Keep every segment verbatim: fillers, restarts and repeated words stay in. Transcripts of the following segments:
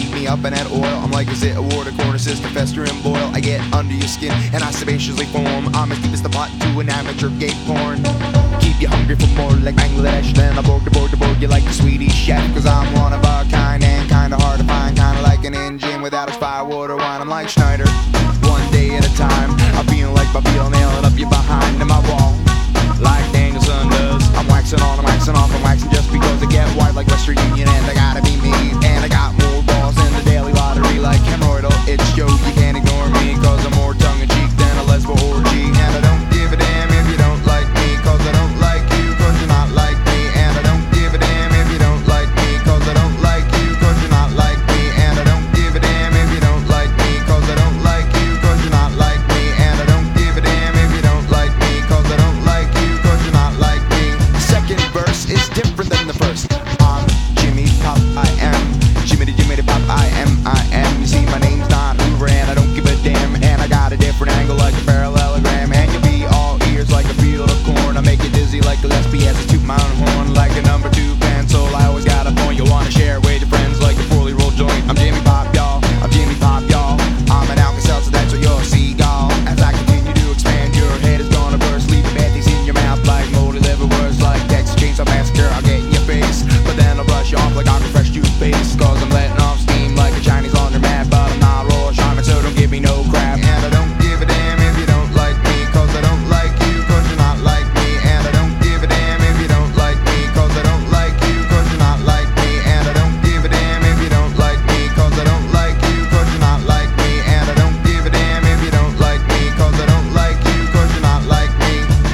heat me up in that oil. I'm like, is it a water corner system, fester and boil? I get under your skin and I sabaciously form. I'm as deep as the pot to an amateur gay porn. Keep you hungry for more like Bangladesh. Then I borg to borg to borg you like the Swedish chef. Cause I'm one of a kind and kinda hard to find. Kinda like an engine without a spy water wine. I'm like Schneider, one day at a time. I'm feeling like my heel nailing up your behind in my wall, like Danielson does. I'm waxing on, I'm waxing off, I'm waxing just because I get wide like Western Union. And I gotta be me, and I got more balls than the daily lottery. Like hemorrhoidal, it's Joe, you can't ignore me. Cause I'm more tongue-in-cheek than a lesbo orgy. And I don't give a damn if you don't like me. Cause I don't like you, cause you're not like me. And I don't give a damn if you don't like me. Cause I don't like you, cause you're not like me. And I don't give a damn if you don't like me. Cause I don't like you, cause you're not like me. And I don't give a damn if you don't like me. Cause I don't like you, cause you're not like me. The second verse is different than the first. I'm Jimmy Pop, I am Jimmy the Jimmy the Pop, I am, I am. You see my name's not Hoover and I don't give a damn. And I got a different angle like a parallelogram. And you'll be all ears like a field of corn. I make you dizzy like Gillespie as a toot my own horn. Like a number two pencil, I always got a point. You'll wanna share with your friends like a poorly rolled joint. I'm Jimmy Pop, y'all, I'm Jimmy Pop, y'all. I'm an Alka-Seltzer, that's what you're a seagull. As I continue to expand, your head is gonna burst. Leaving bad things in your mouth like moldy liver words. Like Texas Chainsaw Massacre, I'll get in your face. But then I'll brush you off like Aqua Fresh toothpaste. Cause I'm letting off steam like a Chinese laundromat. But I'm not Royal Charmin, so don't give me no crap. And I don't give a damn if you don't like me. Cause I don't like you, cause you're not like me. And I don't give a damn if you don't like me. Cause I don't like you, cause you're not like me. And I don't give a damn if you don't like me. Cause I don't like you, cause you're not like me. And I don't give a damn if you don't like me. Cause I don't like you, cause you're not like me.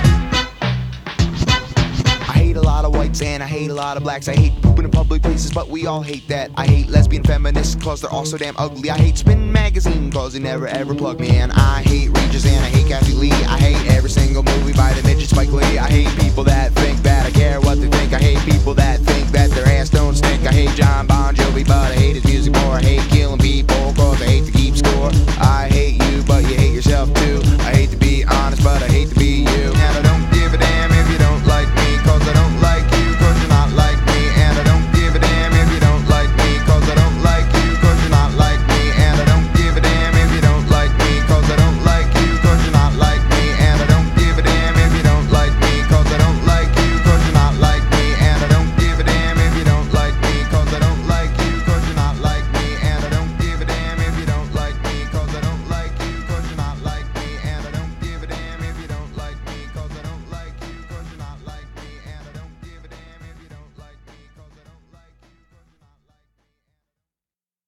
I hate a lot of whites and I hate a lot of blacks. I hate pooping in public places, but we all hate that. I hate lesbian feminists cause they're all so damn ugly. I hate Spin Magazine cause they never ever plug me. And I hate Regis and I hate Kathy Lee. I hate every single movie by the midget Spike Lee. I hate people that think that I care what they think. I hate people that think that their ass don't stink. I hate John Bon Jovi, but I hate his music